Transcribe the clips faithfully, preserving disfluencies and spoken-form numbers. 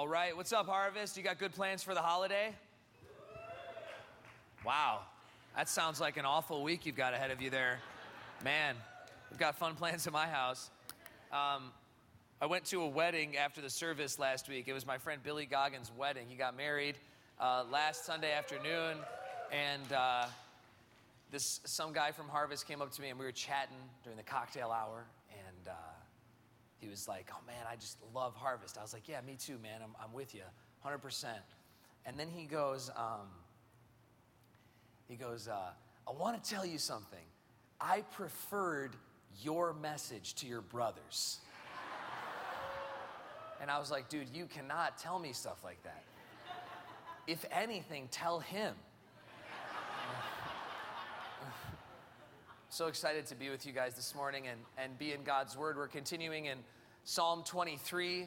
All right, what's up, Harvest? You got good plans for the holiday? Wow, that sounds like an awful week you've got ahead of you there. Man, we've got fun plans at my house. Um, I went to a wedding after the service last week. It was my friend Billy Goggins' wedding. He got married uh, last Sunday afternoon, and uh, this some guy from Harvest came up to me, and we were chatting during the cocktail hour, and uh, he was like, oh man, I just love Harvest. I was like, yeah, me too, man. I'm, I'm with you, one hundred percent. And then he goes, um, he goes, uh, I want to tell you something. I preferred your message to your brothers. And I was like, dude, you cannot tell me stuff like that. If anything, tell him. So excited to be with you guys this morning and, and be in God's Word. We're continuing in Psalm twenty-three.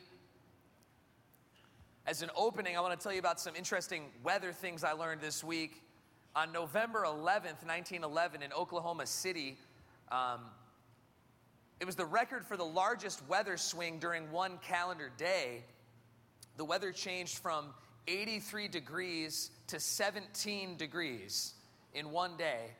As an opening, I want to tell you about some interesting weather things I learned this week. On November eleventh, nineteen eleven, in Oklahoma City, um, it was the record for the largest weather swing during one calendar day. The weather changed from eighty-three degrees to seventeen degrees in one day.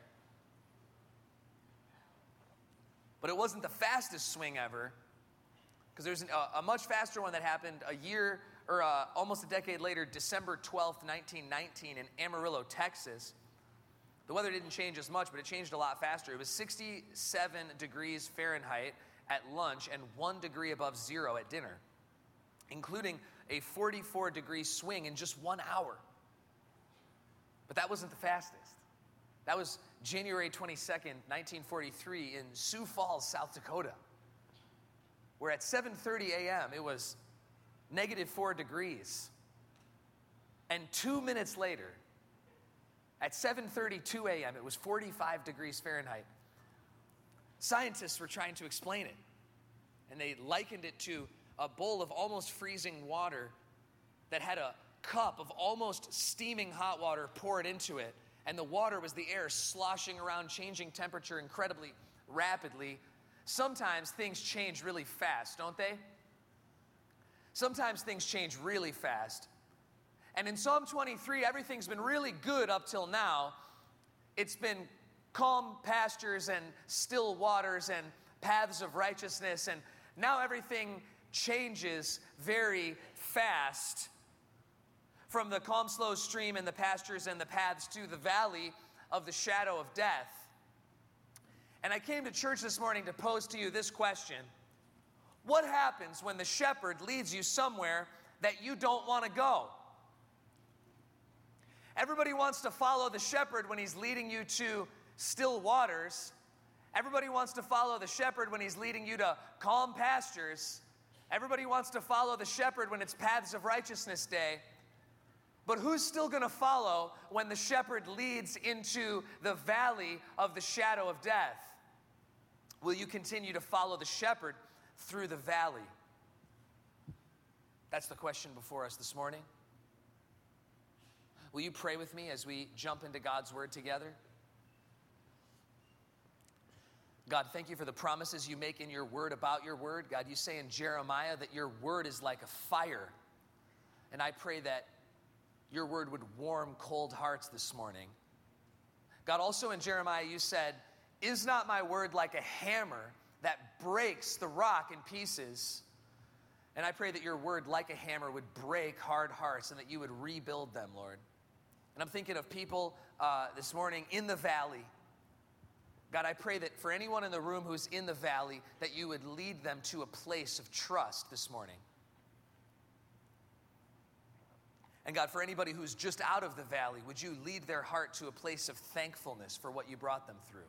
But it wasn't the fastest swing ever, because there's an, a, a much faster one that happened a year, or uh, almost a decade later, December twelfth, nineteen nineteen, in Amarillo, Texas. The weather didn't change as much, but it changed a lot faster. It was sixty-seven degrees Fahrenheit at lunch and one degree above zero at dinner, including a forty-four degree swing in just one hour. But that wasn't the fastest. That was January twenty-second, nineteen forty-three in Sioux Falls, South Dakota, where at seven thirty a.m. it was negative four degrees. And two minutes later, at seven thirty-two a.m., it was forty-five degrees Fahrenheit. Scientists were trying to explain it, and they likened it to a bowl of almost freezing water that had a cup of almost steaming hot water poured into it, and the water was the air sloshing around, changing temperature incredibly rapidly. Sometimes things change really fast, don't they? Sometimes things change really fast. And in Psalm twenty-three, everything's been really good up till now. It's been calm pastures and still waters and paths of righteousness. And now everything changes very fast, from the calm, slow stream and the pastures and the paths to the valley of the shadow of death. And I came to church this morning to pose to you this question. What happens when the shepherd leads you somewhere that you don't want to go? Everybody wants to follow the shepherd when he's leading you to still waters. Everybody wants to follow the shepherd when he's leading you to calm pastures. Everybody wants to follow the shepherd when it's paths of righteousness day. But who's still going to follow when the shepherd leads into the valley of the shadow of death? Will you continue to follow the shepherd through the valley? That's the question before us this morning. Will you pray with me as we jump into God's word together? God, thank you for the promises you make in your word about your word. God, you say in Jeremiah that your word is like a fire. And I pray that your word would warm cold hearts this morning. God, also in Jeremiah you said, is not my word like a hammer that breaks the rock in pieces? And I pray that your word, like a hammer, would break hard hearts and that you would rebuild them, Lord. And I'm thinking of people uh, this morning in the valley. God, I pray that for anyone in the room who's in the valley, that you would lead them to a place of trust this morning. And God, for anybody who's just out of the valley, would you lead their heart to a place of thankfulness for what you brought them through?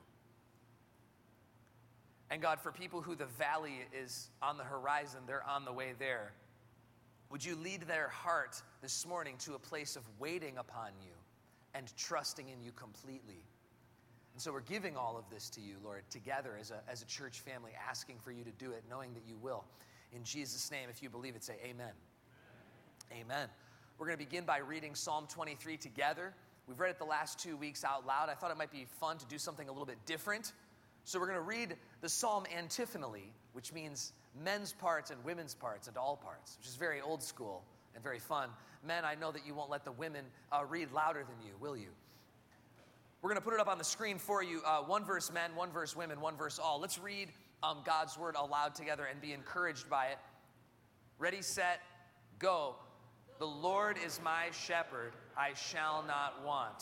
And God, for people who the valley is on the horizon, they're on the way there, would you lead their heart this morning to a place of waiting upon you and trusting in you completely? And so we're giving all of this to you, Lord, together as a, as a church family, asking for you to do it, knowing that you will. In Jesus' name, if you believe it, say amen. Amen. Amen. We're going to begin by reading Psalm twenty-three together. We've read it the last two weeks out loud. I thought it might be fun to do something a little bit different. So we're going to read the psalm antiphonally, which means men's parts and women's parts and all parts, which is very old school and very fun. Men, I know that you won't let the women uh, read louder than you, will you? We're going to put it up on the screen for you. Uh, one verse men, one verse women, one verse all. Let's read um, God's word aloud together and be encouraged by it. Ready, set, go. The Lord is my shepherd, I shall not want.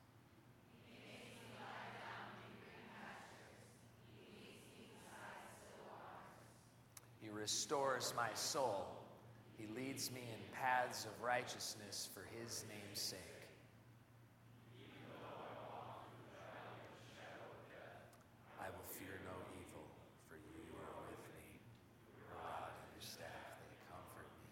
He restores my soul. He leads me in paths of righteousness for his name's sake. I will fear no evil, for you are with me. Your rod and your staff, they comfort me.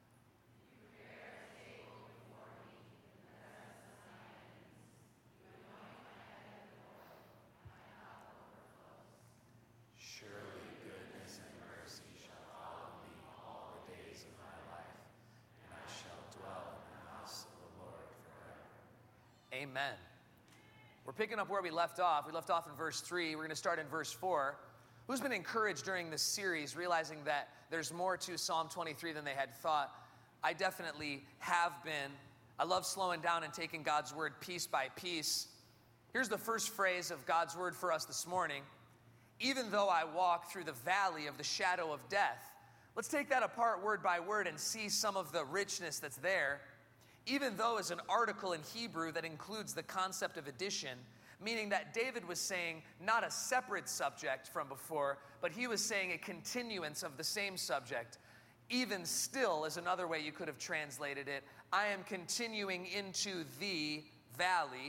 Surely goodness and mercy shall follow me all the days of my life, and I shall dwell in the house of the Lord forever. Amen. We're picking up where we left off. We left off in verse three. We're going to start in verse four. Who's been encouraged during this series, realizing that there's more to Psalm twenty-three than they had thought? I definitely have been. I love slowing down and taking God's word piece by piece. Here's the first phrase of God's word for us this morning. Even though I walk through the valley of the shadow of death. Let's take that apart word by word and see some of the richness that's there. Even though is an article in Hebrew that includes the concept of addition, meaning that David was saying not a separate subject from before, but he was saying a continuance of the same subject. Even still is another way you could have translated it. I am continuing into the valley.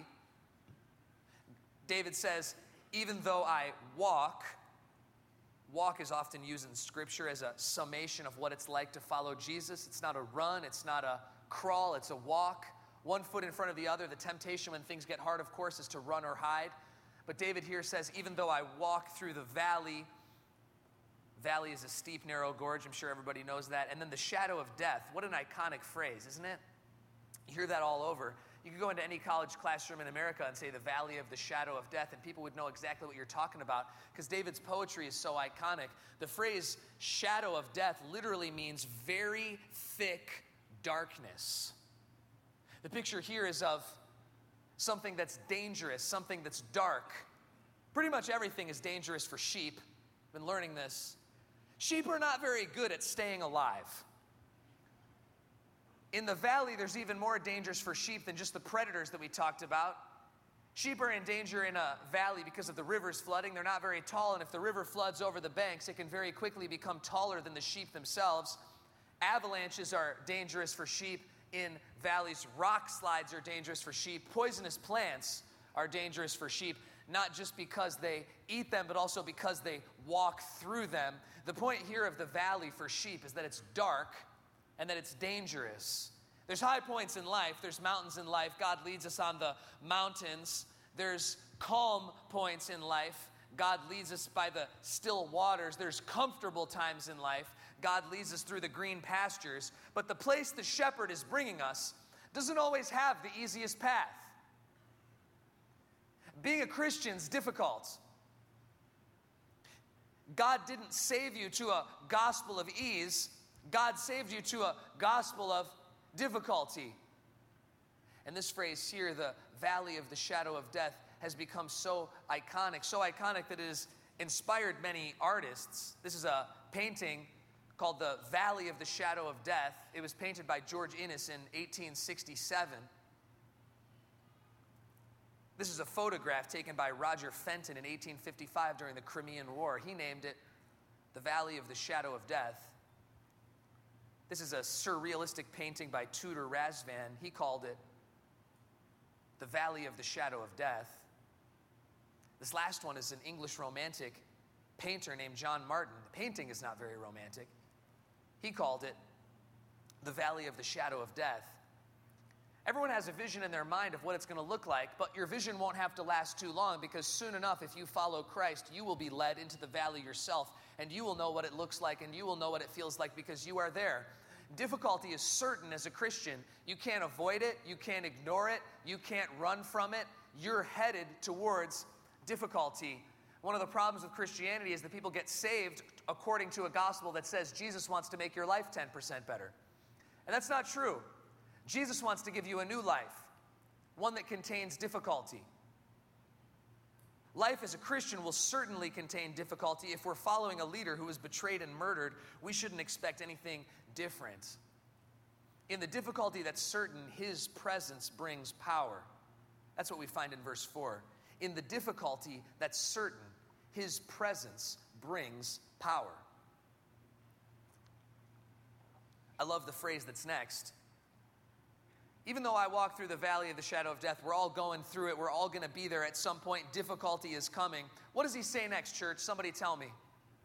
David says, even though I walk, walk is often used in Scripture as a summation of what it's like to follow Jesus. It's not a run, it's not a crawl, it's a walk, one foot in front of the other. The temptation when things get hard, of course, is to run or hide. But David here says, even though I walk through the valley, valley is a steep, narrow gorge. I'm sure everybody knows that. And then the shadow of death. What an iconic phrase, isn't it? You hear that all over. You could go into any college classroom in America and say the valley of the shadow of death, and people would know exactly what you're talking about because David's poetry is so iconic. The phrase shadow of death literally means very thick darkness. The picture here is of something that's dangerous, something that's dark. Pretty much everything is dangerous for sheep. I've been learning this. Sheep are not very good at staying alive. In the valley, there's even more dangers for sheep than just the predators that we talked about. Sheep are in danger in a valley because of the rivers flooding. They're not very tall, and if the river floods over the banks, it can very quickly become taller than the sheep themselves. Avalanches are dangerous for sheep in valleys. Rock slides are dangerous for sheep. Poisonous plants are dangerous for sheep, not just because they eat them, but also because they walk through them. The point here of the valley for sheep is that it's dark and that it's dangerous. There's high points in life. There's mountains in life. God leads us on the mountains. There's calm points in life. God leads us by the still waters. There's comfortable times in life. God leads us through the green pastures. But the place the shepherd is bringing us doesn't always have the easiest path. Being a Christian's difficult. God didn't save you to a gospel of ease. God saved you to a gospel of difficulty. And this phrase here, the valley of the shadow of death, has become so iconic, so iconic that it has inspired many artists. This is a painting called The Valley of the Shadow of Death. It was painted by George Inness in eighteen sixty-seven. This is a photograph taken by Roger Fenton in eighteen fifty-five during the Crimean War. He named it The Valley of the Shadow of Death. This is a surrealistic painting by Tudor Razvan. He called it The Valley of the Shadow of Death. This last one is an English romantic painter named John Martin. The painting is not very romantic. He called it The Valley of the Shadow of Death. Everyone has a vision in their mind of what it's going to look like, but your vision won't have to last too long because soon enough, if you follow Christ, you will be led into the valley yourself, and you will know what it looks like, and you will know what it feels like because you are there. Difficulty is certain as a Christian. You can't avoid it. You can't ignore it. You can't run from it. You're headed towards difficulty. One of the problems with Christianity is that people get saved according to a gospel that says Jesus wants to make your life ten percent better. And that's not true. Jesus wants to give you a new life, one that contains difficulty. Life as a Christian will certainly contain difficulty. If we're following a leader who was betrayed and murdered, we shouldn't expect anything different. In the difficulty that's certain, his presence brings power. That's what we find in verse four. In the difficulty that's certain, his presence brings power. I love the phrase that's next. Even though I walk through the valley of the shadow of death, we're all going through it. We're all going to be there at some point. Difficulty is coming. What does he say next, church? Somebody tell me.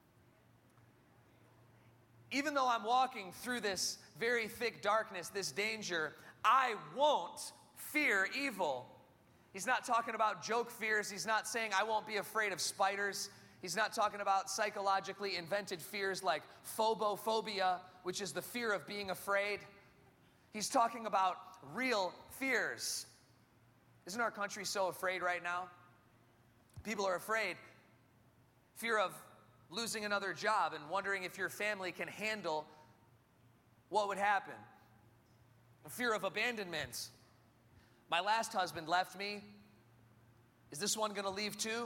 Even though I'm walking through this very thick darkness, this danger, I won't fear evil. He's not talking about joke fears. He's not saying I won't be afraid of spiders. He's not talking about psychologically invented fears like phobophobia, which is the fear of being afraid. He's talking about real fears. Isn't our country so afraid right now? People are afraid. Fear of losing another job and wondering if your family can handle what would happen. Fear of abandonment. My last husband left me. Is this one going to leave too?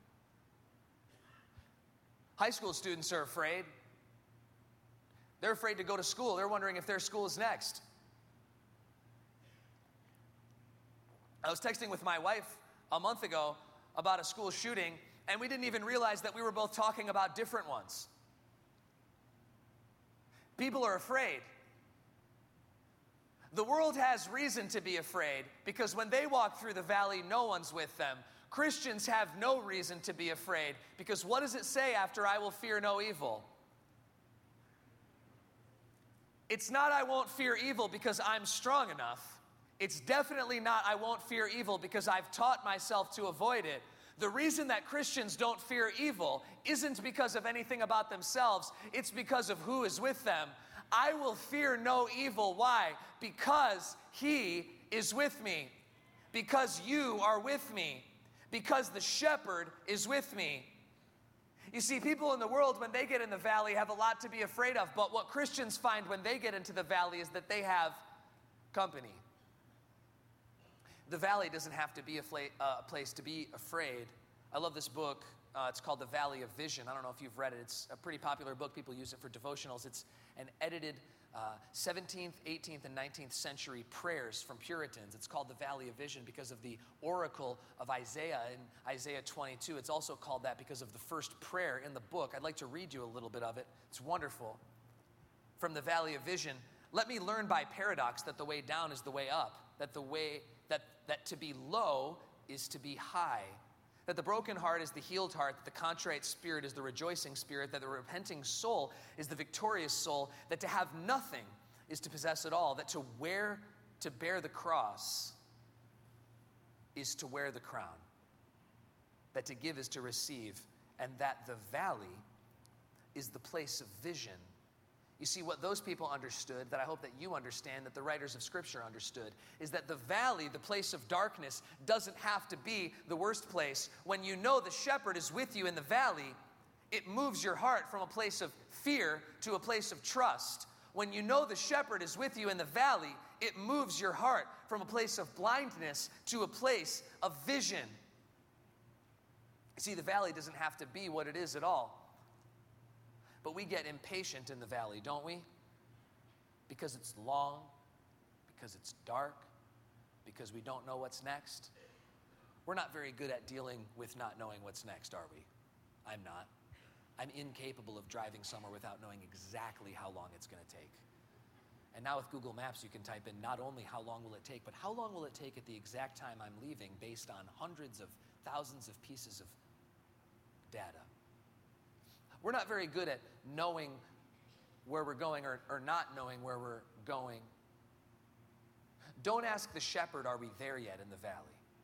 High school students are afraid. They're afraid to go to school. They're wondering if their school is next. I was texting with my wife a month ago about a school shooting, and we didn't even realize that we were both talking about different ones. People are afraid. The world has reason to be afraid because when they walk through the valley, no one's with them. Christians have no reason to be afraid because what does it say after I will fear no evil? It's not I won't fear evil because I'm strong enough. It's definitely not I won't fear evil because I've taught myself to avoid it. The reason that Christians don't fear evil isn't because of anything about themselves. It's because of who is with them. I will fear no evil. Why? Because he is with me. Because you are with me. Because the shepherd is with me. You see, people in the world, when they get in the valley, have a lot to be afraid of. But what Christians find when they get into the valley is that they have company. The valley doesn't have to be a fla- uh, place to be afraid. I love this book. Uh, it's called The Valley of Vision. I don't know if you've read it. It's a pretty popular book. People use it for devotionals. It's an edited uh, seventeenth, eighteenth, and nineteenth century prayers from Puritans. It's called The Valley of Vision because of the oracle of Isaiah in Isaiah twenty-two. It's also called that because of the first prayer in the book. I'd like to read you a little bit of it. It's wonderful. From The Valley of Vision, let me learn by paradox that the way down is the way up, that the way that, that to be low is to be high, that the broken heart is the healed heart, that the contrite spirit is the rejoicing spirit, that the repenting soul is the victorious soul, that to have nothing is to possess it all, that to wear, to bear the cross is to wear the crown, that to give is to receive, and that the valley is the place of vision. You see, what those people understood, that I hope that you understand, that the writers of Scripture understood, is that the valley, the place of darkness, doesn't have to be the worst place. When you know the shepherd is with you in the valley, it moves your heart from a place of fear to a place of trust. When you know the shepherd is with you in the valley, it moves your heart from a place of blindness to a place of vision. You see, the valley doesn't have to be what it is at all. But we get impatient in the valley, don't we? Because it's long, because it's dark, because we don't know what's next. We're not very good at dealing with not knowing what's next, are we? I'm not. I'm incapable of driving somewhere without knowing exactly how long it's going to take. And now with Google Maps, you can type in not only how long will it take, but how long will it take at the exact time I'm leaving based on hundreds of thousands of pieces of data. We're not very good at knowing where we're going or, or not knowing where we're going. Don't ask the shepherd, are we there yet in the valley?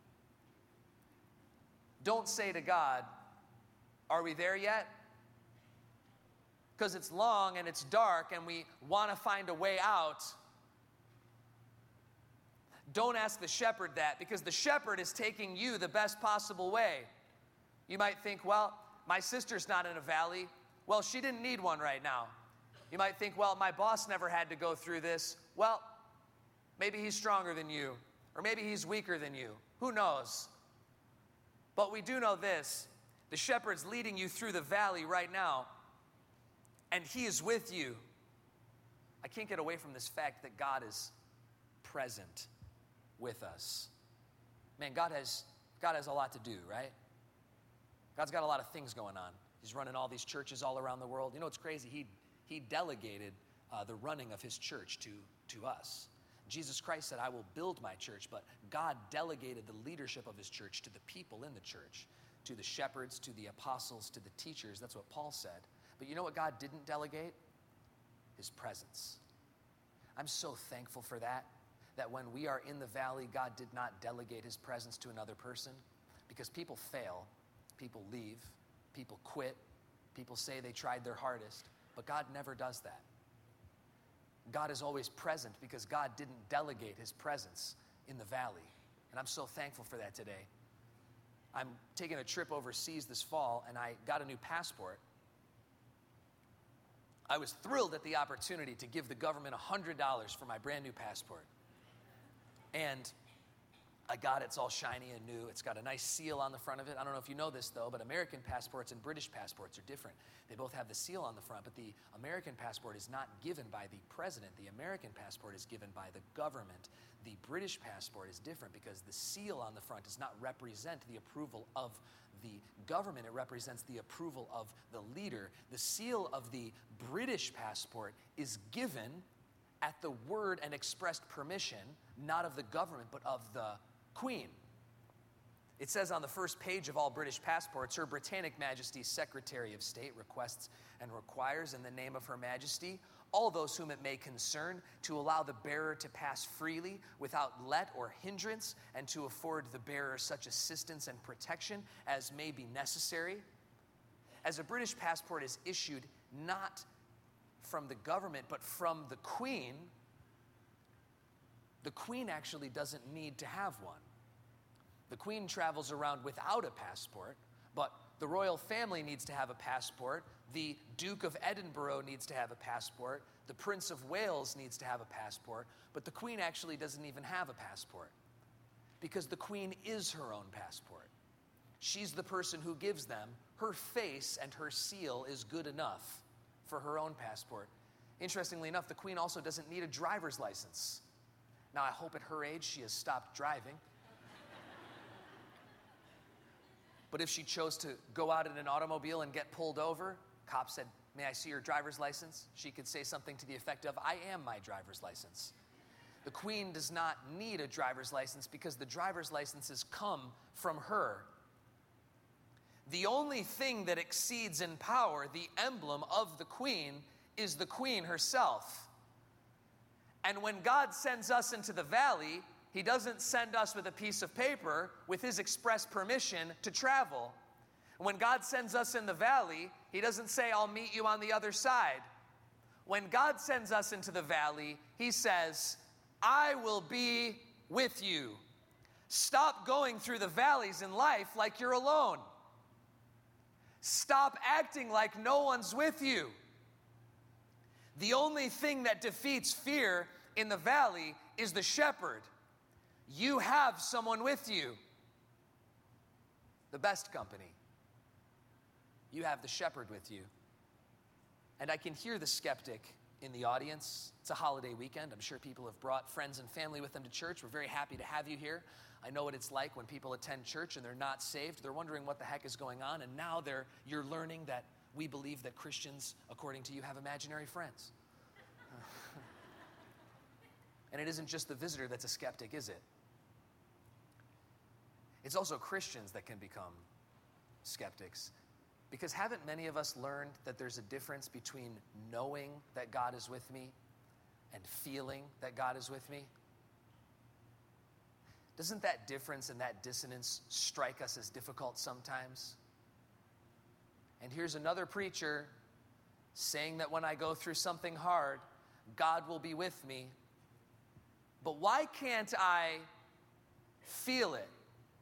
Don't say to God, are we there yet? Because it's long and it's dark and we want to find a way out. Don't ask the shepherd that, because the shepherd is taking you the best possible way. You might think, well, my sister's not in a valley. Well, she didn't need one right now. You might think, well, my boss never had to go through this. well, maybe he's stronger than you, or maybe he's weaker than you. Who knows? But we do know this. The shepherd's leading you through the valley right now, and he is with you. I can't get away from this fact that God is present with us. Man, God has, God has a lot to do, right? God's got a lot of things going on. He's running all these churches all around the world. You know what's crazy? He, he delegated uh, the running of his church to, to us. Jesus Christ said, I will build my church, but God delegated the leadership of his church to the people in the church, to the shepherds, to the apostles, to the teachers. That's what Paul said. But you know what God didn't delegate? His presence. I'm so thankful for that, that when we are in the valley, God did not delegate his presence to another person, because people fail, people leave, people quit, people say they tried their hardest, but God never does that. God is always present because God didn't delegate his presence in the valley. And I'm so thankful for that today. I'm taking a trip overseas this fall, and I got a new passport. I was thrilled at the opportunity to give the government one hundred dollars for my brand new passport. And I got it. It's all shiny and new. It's got a nice seal on the front of it. I don't know if you know this, though, but American passports and British passports are different. They both have the seal on the front, but the American passport is not given by the president. The American passport is given by the government. The British passport is different because the seal on the front does not represent the approval of the government. It represents the approval of the leader. The seal of the British passport is given at the word and expressed permission, not of the government, but of the Queen. It says on the first page of all British passports, Her Britannic Majesty's Secretary of State requests and requires in the name of Her Majesty all those whom it may concern to allow the bearer to pass freely without let or hindrance, and to afford the bearer such assistance and protection as may be necessary. As a British passport is issued not from the government but from the Queen, the Queen actually doesn't need to have one. The Queen travels around without a passport, but the royal family needs to have a passport. The Duke of Edinburgh needs to have a passport. The Prince of Wales needs to have a passport, but the Queen actually doesn't even have a passport because the Queen is her own passport. She's the person who gives them. Her face and her seal is good enough for her own passport. Interestingly enough, the Queen also doesn't need a driver's license. Now, I hope at her age she has stopped driving. But if she chose to go out in an automobile and get pulled over, cops said, "May I see your driver's license?" She could say something to the effect of, "I am my driver's license." The Queen does not need a driver's license because the driver's licenses come from her. The only thing that exceeds in power the emblem of the Queen is the Queen herself. And when God sends us into the valley, he doesn't send us with a piece of paper with his express permission to travel. When God sends us in the valley, he doesn't say, "I'll meet you on the other side." When God sends us into the valley, he says, "I will be with you." Stop going through the valleys in life like you're alone. Stop acting like no one's with you. The only thing that defeats fear in the valley is the shepherd. You have someone with you. The best company. You have the shepherd with you. And I can hear the skeptic in the audience. It's a holiday weekend. I'm sure people have brought friends and family with them to church. We're very happy to have you here. I know what it's like when people attend church and they're not saved. They're wondering what the heck is going on. And now they're you're learning that we believe that Christians, according to you, have imaginary friends. And it isn't just the visitor that's a skeptic, is it? It's also Christians that can become skeptics. Because haven't many of us learned that there's a difference between knowing that God is with me and feeling that God is with me? Doesn't that difference and that dissonance strike us as difficult sometimes? And here's another preacher saying that when I go through something hard, God will be with me. But why can't I feel it?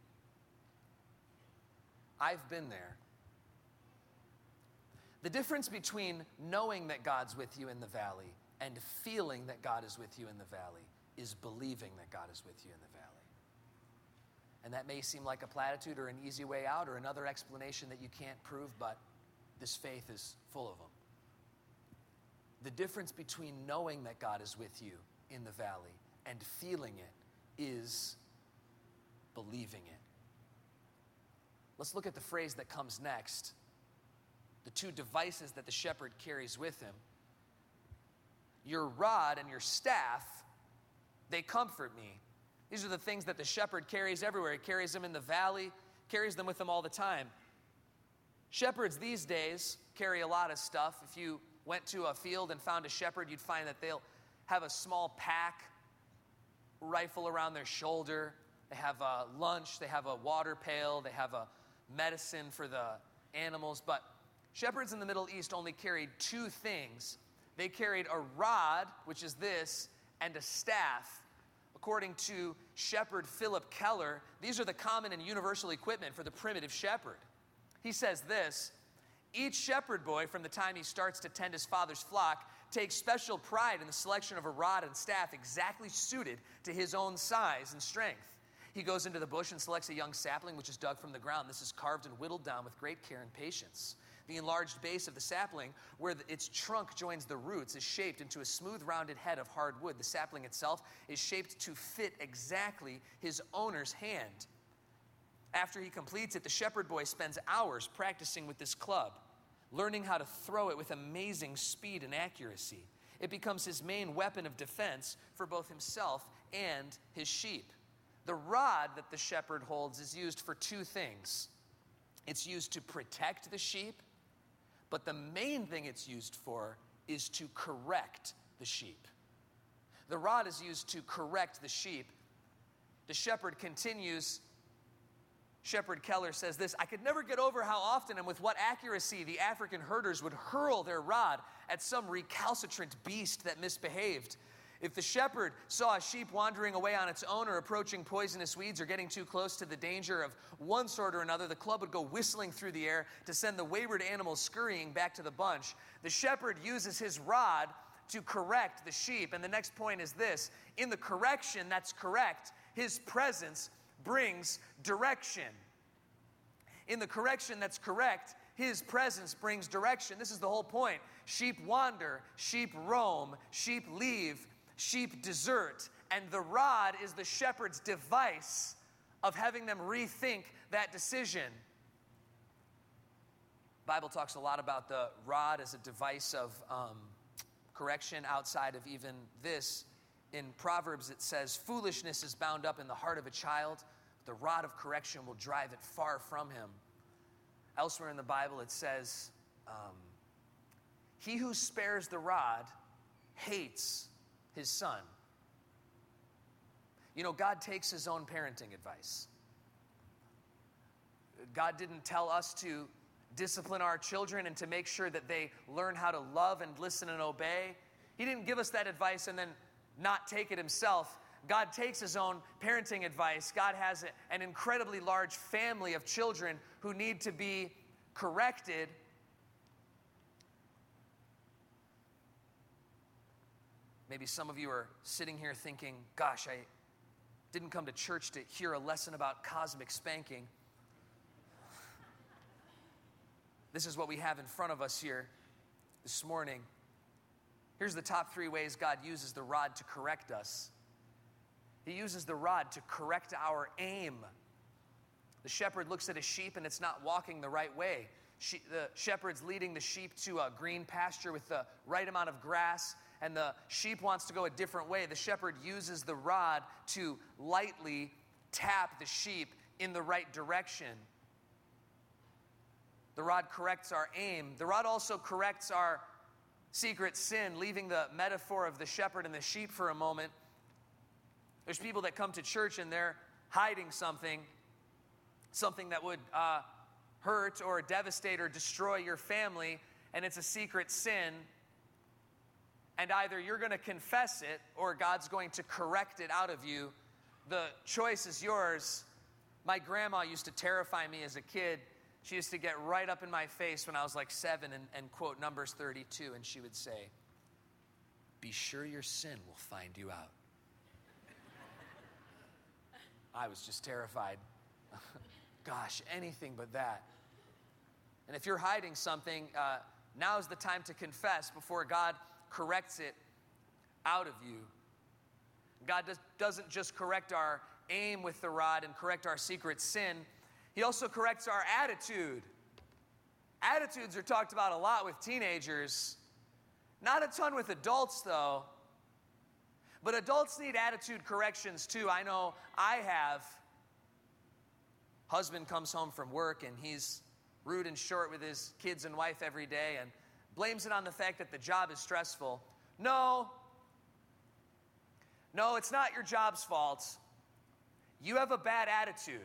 I've been there. The difference between knowing that God's with you in the valley and feeling that God is with you in the valley is believing that God is with you in the valley. And that may seem like a platitude or an easy way out or another explanation that you can't prove, but this faith is full of them. The difference between knowing that God is with you in the valley and feeling it is believing it. Let's look at the phrase that comes next. The two devices that the shepherd carries with him. Your rod and your staff, they comfort me. These are the things that the shepherd carries everywhere. He carries them in the valley, carries them with him all the time. Shepherds these days carry a lot of stuff. If you went to a field and found a shepherd, you'd find that they'll have a small pack rifle around their shoulder. They have a lunch, they have a water pail, they have a medicine for the animals. But shepherds in the Middle East only carried two things. They carried a rod, which is this, and a staff. According to shepherd Philip Keller, these are the common and universal equipment for the primitive shepherd. He says this: each shepherd boy, from the time he starts to tend his father's flock, takes special pride in the selection of a rod and staff exactly suited to his own size and strength. He goes into the bush and selects a young sapling which is dug from the ground. This is carved and whittled down with great care and patience. The enlarged base of the sapling, where the, its trunk joins the roots, is shaped into a smooth, rounded head of hard wood. The sapling itself is shaped to fit exactly his owner's hand. After he completes it, the shepherd boy spends hours practicing with this club, learning how to throw it with amazing speed and accuracy. It becomes his main weapon of defense for both himself and his sheep. The rod that the shepherd holds is used for two things. It's used to protect the sheep, but the main thing it's used for is to correct the sheep. The rod is used to correct the sheep. The shepherd continues. Shepherd Keller says this: I could never get over how often and with what accuracy the African herders would hurl their rod at some recalcitrant beast that misbehaved. If the shepherd saw a sheep wandering away on its own or approaching poisonous weeds or getting too close to the danger of one sort or another, the club would go whistling through the air to send the wayward animals scurrying back to the bunch. The shepherd uses his rod to correct the sheep. And the next point is this: in the correction that's correct, his presence brings direction. In the correction that's correct, his presence brings direction. This is the whole point. Sheep wander, sheep roam, sheep leave, sheep desert, and the rod is the shepherd's device of having them rethink that decision. The Bible talks a lot about the rod as a device of um, correction outside of even this. In Proverbs it says, foolishness is bound up in the heart of a child, but the rod of correction will drive it far from him. Elsewhere in the Bible it says, um, he who spares the rod hates his son. You know, God takes his own parenting advice. God didn't tell us to discipline our children and to make sure that they learn how to love and listen and obey. He didn't give us that advice and then not take it himself. God takes his own parenting advice. God has an incredibly large family of children who need to be corrected. Maybe some of you are sitting here thinking, gosh, I didn't come to church to hear a lesson about cosmic spanking. This is what we have in front of us here this morning. Here's the top three ways God uses the rod to correct us. He uses the rod to correct our aim. The shepherd looks at a sheep and it's not walking the right way. She, the shepherd's leading the sheep to a green pasture with the right amount of grass, and the sheep wants to go a different way. The shepherd uses the rod to lightly tap the sheep in the right direction. The rod corrects our aim. The rod also corrects our secret sin, leaving the metaphor of the shepherd and the sheep for a moment. There's people that come to church and they're hiding something, something that would uh, hurt or devastate or destroy your family, and it's a secret sin. And either you're going to confess it or God's going to correct it out of you. The choice is yours. My grandma used to terrify me as a kid. She used to get right up in my face when I was like seven and, and quote Numbers thirty-two, and she would say, be sure your sin will find you out. I was just terrified. Gosh, anything but that. And if you're hiding something, uh, now's the time to confess before God corrects it out of you. God does, doesn't just correct our aim with the rod and correct our secret sin. He also corrects our attitude. Attitudes are talked about a lot with teenagers. Not a ton with adults, though. But adults need attitude corrections, too. I know I have. Husband comes home from work, and he's rude and short with his kids and wife every day and blames it on the fact that the job is stressful. No. No, it's not your job's fault. You have a bad attitude.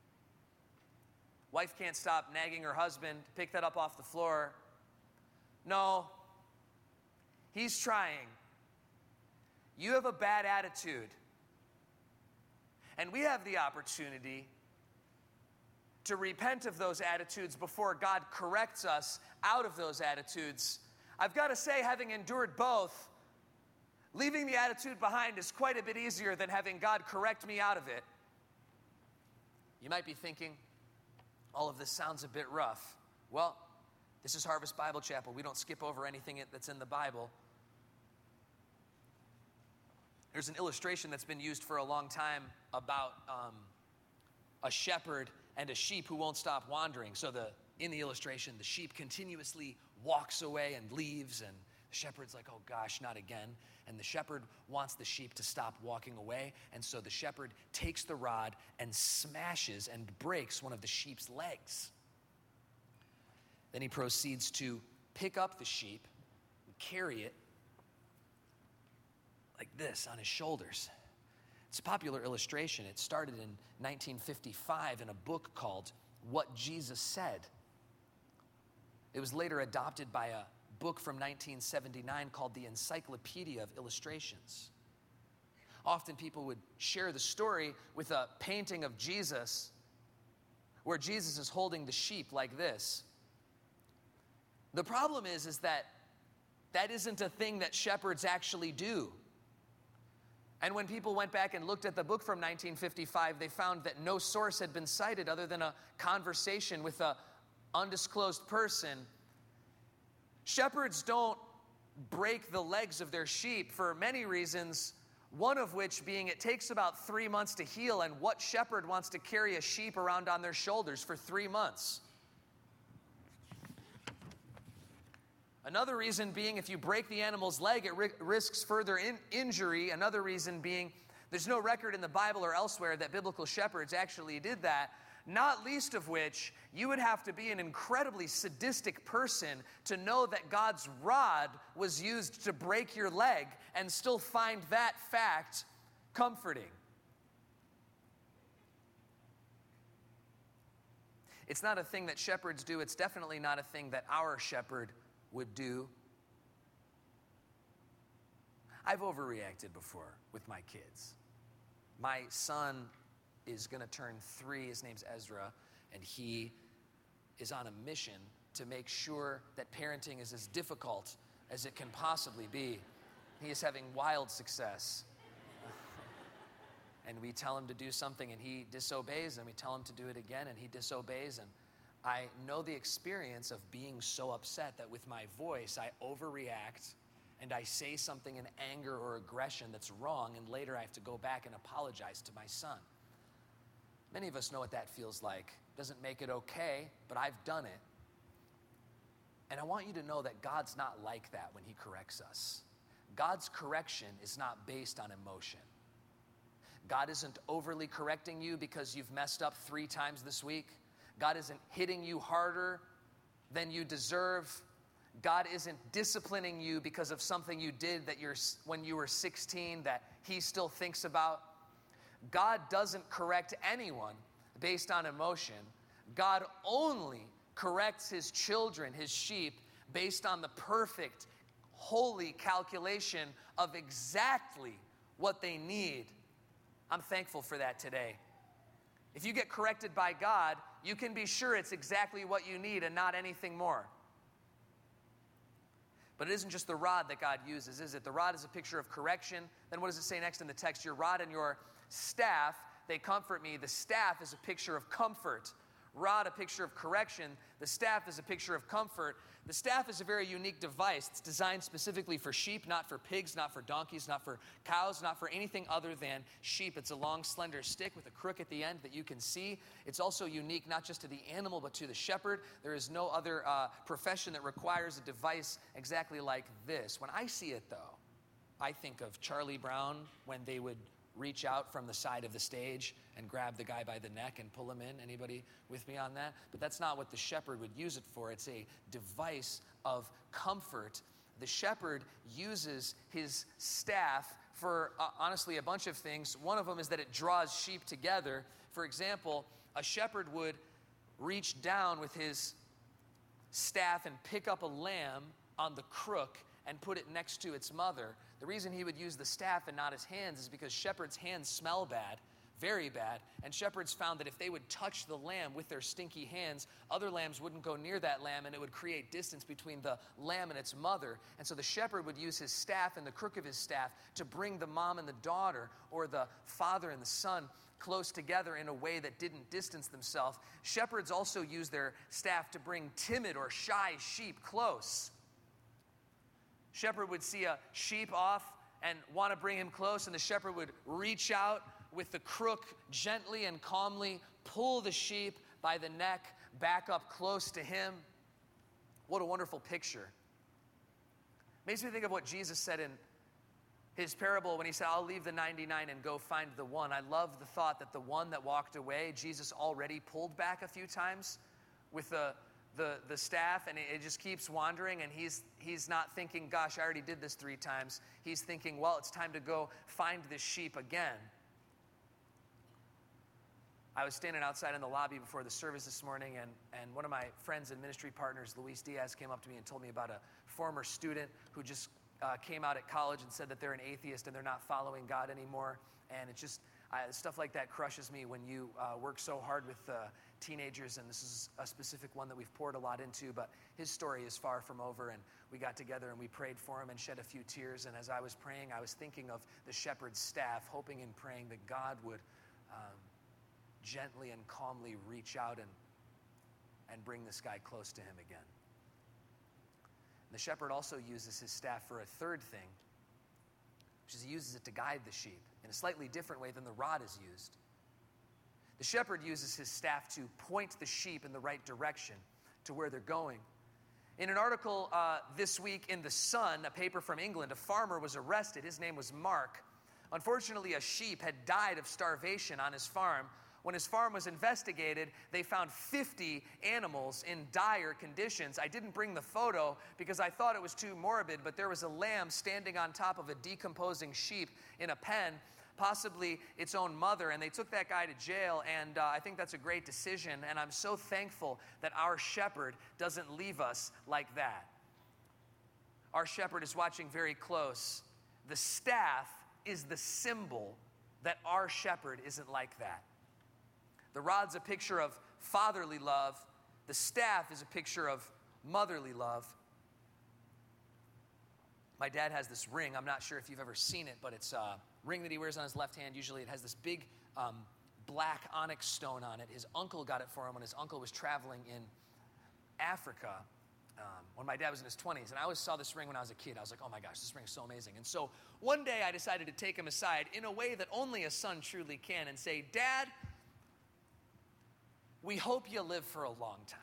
Wife can't stop nagging her husband to pick that up off the floor. No. He's trying. You have a bad attitude. And we have the opportunity to repent of those attitudes before God corrects us out of those attitudes. I've got to say, having endured both, leaving the attitude behind is quite a bit easier than having God correct me out of it. You might be thinking, all of this sounds a bit rough. Well, this is Harvest Bible Chapel. We don't skip over anything that's in the Bible. There's an illustration that's been used for a long time about um, a shepherd and a sheep who won't stop wandering. So the in the illustration, the sheep continuously walks away and leaves, and the shepherd's like, oh gosh, not again. And the shepherd wants the sheep to stop walking away, and so the shepherd takes the rod and smashes and breaks one of the sheep's legs. Then he proceeds to pick up the sheep and carry it like this on his shoulders. It's a popular illustration. It started in nineteen fifty-five in a book called What Jesus Said. It was later adopted by a book from nineteen seventy-nine called the Encyclopedia of Illustrations. Often people would share the story with a painting of Jesus where Jesus is holding the sheep like this. The problem is, is that that isn't a thing that shepherds actually do. And when people went back and looked at the book from nineteen fifty-five, they found that no source had been cited other than a conversation with an undisclosed person. Shepherds don't break the legs of their sheep for many reasons, one of which being it takes about three months to heal, and what shepherd wants to carry a sheep around on their shoulders for three months? Another reason being, if you break the animal's leg, it ri- risks further in- injury. Another reason being, there's no record in the Bible or elsewhere that biblical shepherds actually did that. Not least of which, you would have to be an incredibly sadistic person to know that God's rod was used to break your leg and still find that fact comforting. It's not a thing that shepherds do. It's definitely not a thing that our shepherd would do. I've overreacted before with my kids. My son is going to turn three. His name's Ezra, and he is on a mission to make sure that parenting is as difficult as it can possibly be. He is having wild success. And we tell him to do something, and he disobeys, and we tell him to do it again, and he disobeys, and I know the experience of being so upset that with my voice I overreact and I say something in anger or aggression that's wrong, and later I have to go back and apologize to my son. Many of us know what that feels like. Doesn't make it okay, but I've done it. And I want you to know that God's not like that when he corrects us. God's correction is not based on emotion. God isn't overly correcting you because you've messed up three times this week. God isn't hitting you harder than you deserve. God isn't disciplining you because of something you did that you're, when you were sixteen that he still thinks about. God doesn't correct anyone based on emotion. God only corrects his children, his sheep, based on the perfect, holy calculation of exactly what they need. I'm thankful for that today. If you get corrected by God, you can be sure it's exactly what you need and not anything more. But it isn't just the rod that God uses, is it? The rod is a picture of correction. Then what does it say next in the text? Your rod and your staff, they comfort me. The staff is a picture of comfort. Rod, a picture of correction. The staff is a picture of comfort. The staff is a very unique device. It's designed specifically for sheep, not for pigs, not for donkeys, not for cows, not for anything other than sheep. It's a long, slender stick with a crook at the end that you can see. It's also unique not just to the animal, but to the shepherd. There is no other uh, profession that requires a device exactly like this. When I see it, though, I think of Charlie Brown when they would reach out from the side of the stage and grab the guy by the neck and pull him in. Anybody with me on that? But that's not what the shepherd would use it for. It's a device of comfort. The shepherd uses his staff for, uh, honestly, a bunch of things. One of them is that it draws sheep together. For example, a shepherd would reach down with his staff and pick up a lamb on the crook and put it next to its mother. The reason he would use the staff and not his hands is because shepherds' hands smell bad, very bad, and shepherds found that if they would touch the lamb with their stinky hands, other lambs wouldn't go near that lamb, and it would create distance between the lamb and its mother. And so the shepherd would use his staff and the crook of his staff to bring the mom and the daughter, or the father and the son, close together in a way that didn't distance themselves. Shepherds also use their staff to bring timid or shy sheep close. Shepherd would see a sheep off and want to bring him close, and the shepherd would reach out with the crook, gently and calmly pull the sheep by the neck back up close to him. What a wonderful picture. Makes me think of what Jesus said in his parable when he said, I'll leave the ninety-nine and go find the one. I love the thought that the one that walked away, Jesus already pulled back a few times with the The, the staff, and it, it just keeps wandering, and he's he's not thinking, gosh, I already did this three times. He's thinking, well, it's time to go find this sheep again. I was standing outside in the lobby before the service this morning, and, and one of my friends and ministry partners, Luis Diaz, came up to me and told me about a former student who just uh, came out at college and said that they're an atheist and they're not following God anymore. And it just, I, stuff like that crushes me when you uh, work so hard with uh, teenagers, and this is a specific one that we've poured a lot into, but his story is far from over, and we got together and we prayed for him and shed a few tears. And as I was praying, I was thinking of the shepherd's staff, hoping and praying that God would um, gently and calmly reach out and, and bring this guy close to him again. And the shepherd also uses his staff for a third thing, which is he uses it to guide the sheep in a slightly different way than the rod is used. The shepherd uses his staff to point the sheep in the right direction to where they're going. In an article uh, this week in The Sun, a paper from England, a farmer was arrested. His name was Mark. Unfortunately, a sheep had died of starvation on his farm. When his farm was investigated, they found fifty animals in dire conditions. I didn't bring the photo because I thought it was too morbid, but there was a lamb standing on top of a decomposing sheep in a pen, possibly its own mother, and they took that guy to jail, and uh, I think that's a great decision, and I'm so thankful that our shepherd doesn't leave us like that. Our shepherd is watching very close. The staff is the symbol that our shepherd isn't like that. The rod's a picture of fatherly love. The staff is a picture of motherly love. My dad has this ring. I'm not sure if you've ever seen it, but it's a ring that he wears on his left hand. Usually it has this big um, black onyx stone on it. His uncle got it for him when his uncle was traveling in Africa um, when my dad was in his twenties. And I always saw this ring when I was a kid. I was like, oh my gosh, this ring is so amazing. And so one day I decided to take him aside in a way that only a son truly can and say, Dad, we hope you live for a long time.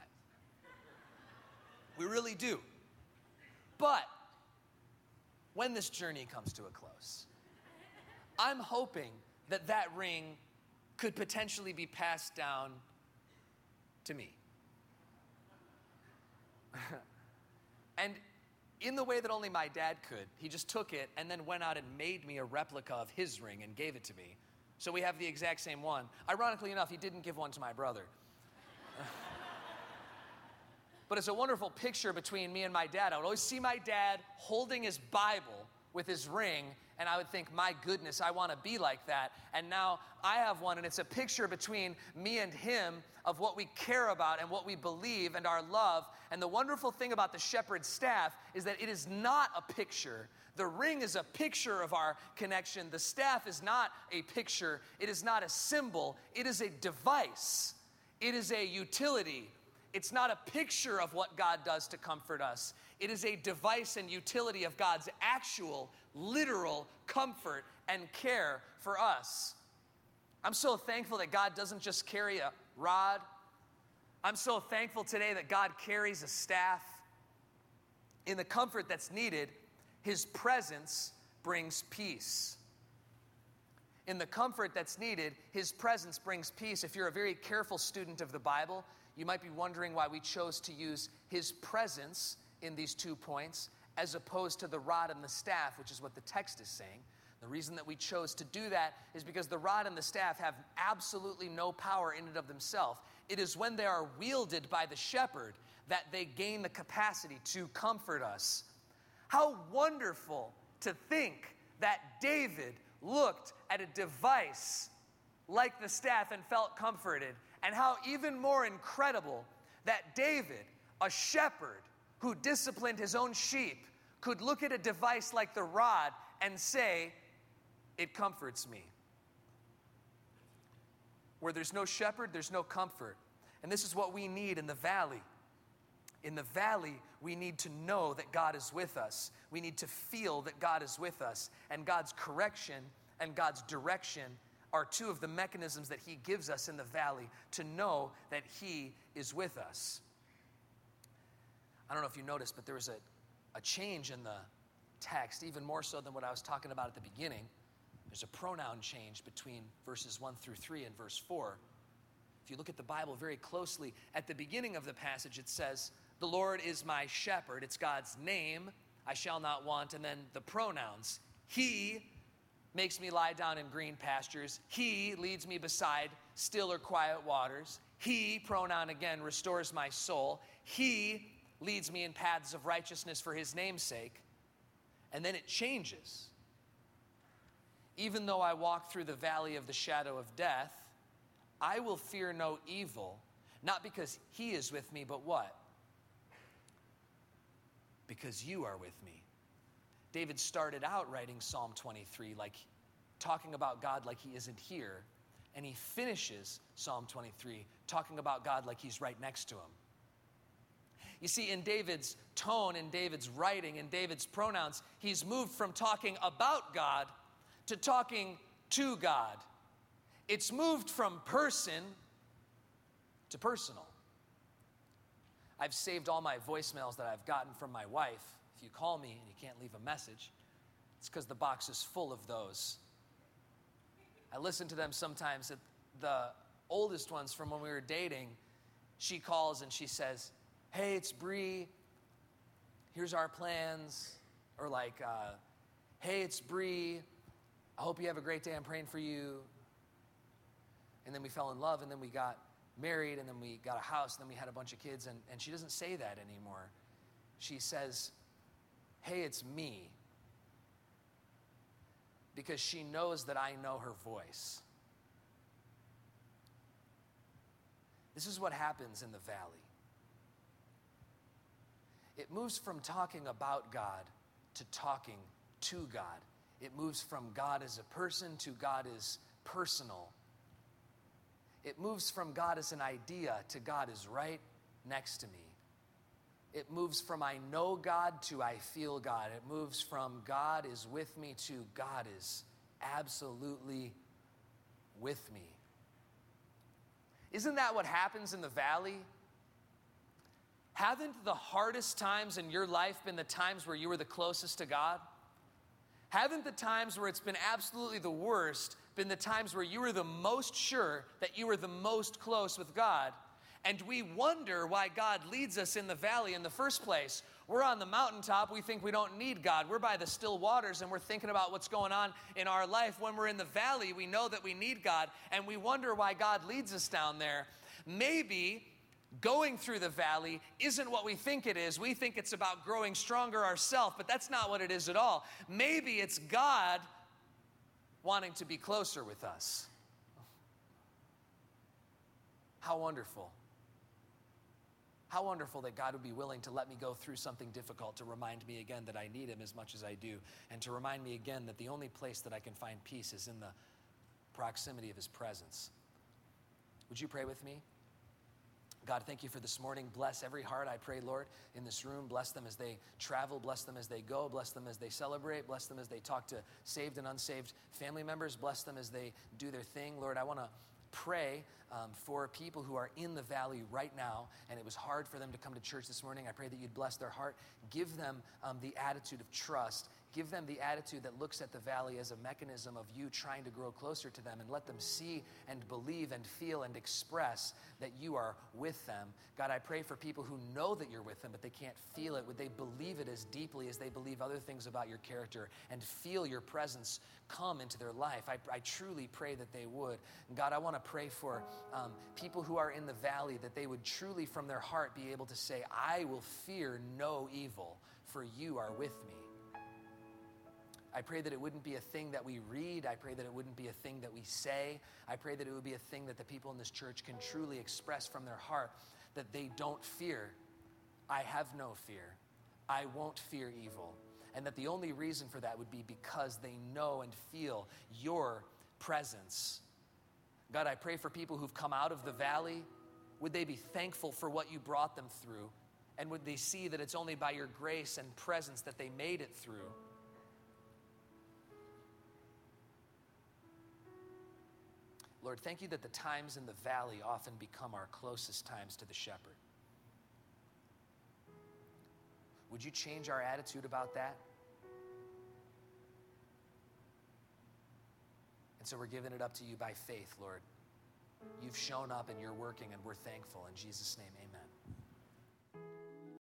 We really do. But when this journey comes to a close, I'm hoping that that ring could potentially be passed down to me. And in the way that only my dad could, he just took it and then went out and made me a replica of his ring and gave it to me. So we have the exact same one. Ironically enough, he didn't give one to my brother. But it's a wonderful picture between me and my dad. I would always see my dad holding his Bible with his ring, and I would think, my goodness, I want to be like that. And now I have one, and it's a picture between me and him of what we care about and what we believe and our love. And the wonderful thing about the shepherd's staff is that it is not a picture. The ring is a picture of our connection. The staff is not a picture. It is not a symbol. It is a device. It is a utility. It's not a picture of what God does to comfort us. It is a device and utility of God's actual, literal comfort and care for us. I'm so thankful that God doesn't just carry a rod. I'm so thankful today that God carries a staff. In the comfort that's needed, his presence brings peace. In the comfort that's needed, his presence brings peace. If you're a very careful student of the Bible, you might be wondering why we chose to use his presence in these two points as opposed to the rod and the staff, which is what the text is saying. The reason that we chose to do that is because the rod and the staff have absolutely no power in and of themselves. It is when they are wielded by the shepherd that they gain the capacity to comfort us. How wonderful to think that David looked at a device like the staff and felt comforted. And how even more incredible that David, a shepherd who disciplined his own sheep, could look at a device like the rod and say, it comforts me. Where there's no shepherd, there's no comfort. And this is what we need in the valley. In the valley, we need to know that God is with us. We need to feel that God is with us. And God's correction and God's direction are two of the mechanisms that he gives us in the valley to know that he is with us. I don't know if you noticed, but there was a, a change in the text, even more so than what I was talking about at the beginning. There's a pronoun change between verses one through three and verse four. If you look at the Bible very closely, at the beginning of the passage it says, the Lord is my shepherd. It's God's name, I shall not want. And then the pronouns, he makes me lie down in green pastures. He leads me beside still or quiet waters. He, pronoun again, restores my soul. He leads me in paths of righteousness for his name's sake. And then it changes. Even though I walk through the valley of the shadow of death, I will fear no evil, not because he is with me, but what? Because you are with me. David started out writing Psalm twenty-three, like talking about God like he isn't here. And he finishes Psalm twenty-three talking about God like he's right next to him. You see, in David's tone, in David's writing, in David's pronouns, he's moved from talking about God to talking to God. It's moved from person to personal. I've saved all my voicemails that I've gotten from my wife. If you call me and you can't leave a message, it's because the box is full of those. I listen to them sometimes. The oldest ones from when we were dating, she calls and she says, hey, it's Bree. Here's our plans. Or like, uh, hey, it's Bree. I hope you have a great day. I'm praying for you. And then we fell in love, and then we got married, and then we got a house, and then we had a bunch of kids, and, and she doesn't say that anymore. She says, hey, it's me. Because she knows that I know her voice. This is what happens in the valley. It moves from talking about God to talking to God. It moves from God as a person to God as personal. It moves from God as an idea to God is right next to me. It moves from I know God to I feel God. It moves from God is with me to God is absolutely with me. Isn't that what happens in the valley? Haven't the hardest times in your life been the times where you were the closest to God? Haven't the times where it's been absolutely the worst been the times where you were the most sure that you were the most close with God? And we wonder why God leads us in the valley in the first place. We're on the mountaintop. We think we don't need God. We're by the still waters, and we're thinking about what's going on in our life. When we're in the valley, we know that we need God, and we wonder why God leads us down there. Maybe going through the valley isn't what we think it is. We think it's about growing stronger ourselves, but that's not what it is at all. Maybe it's God wanting to be closer with us. How wonderful. How wonderful that God would be willing to let me go through something difficult to remind me again that I need him as much as I do, and to remind me again that the only place that I can find peace is in the proximity of his presence. Would you pray with me? God, thank you for this morning. Bless every heart, I pray, Lord, in this room. Bless them as they travel. Bless them as they go. Bless them as they celebrate. Bless them as they talk to saved and unsaved family members. Bless them as they do their thing. Lord, I want to pray um, for people who are in the valley right now, and it was hard for them to come to church this morning. I pray that you'd bless their heart. Give them um, the attitude of trust. Give them the attitude that looks at the valley as a mechanism of you trying to grow closer to them, and let them see and believe and feel and express that you are with them. God, I pray for people who know that you're with them, but they can't feel it. Would they believe it as deeply as they believe other things about your character and feel your presence come into their life? I, I truly pray that they would. And God, I want to pray for um, people who are in the valley, that they would truly from their heart be able to say, I will fear no evil, for you are with me. I pray that it wouldn't be a thing that we read. I pray that it wouldn't be a thing that we say. I pray that it would be a thing that the people in this church can truly express from their heart, that they don't fear. I have no fear. I won't fear evil. And that the only reason for that would be because they know and feel your presence. God, I pray for people who've come out of the valley. Would they be thankful for what you brought them through? And would they see that it's only by your grace and presence that they made it through? Lord, thank you that the times in the valley often become our closest times to the shepherd. Would you change our attitude about that? And so we're giving it up to you by faith, Lord. You've shown up and you're working, and we're thankful. In Jesus' name, amen.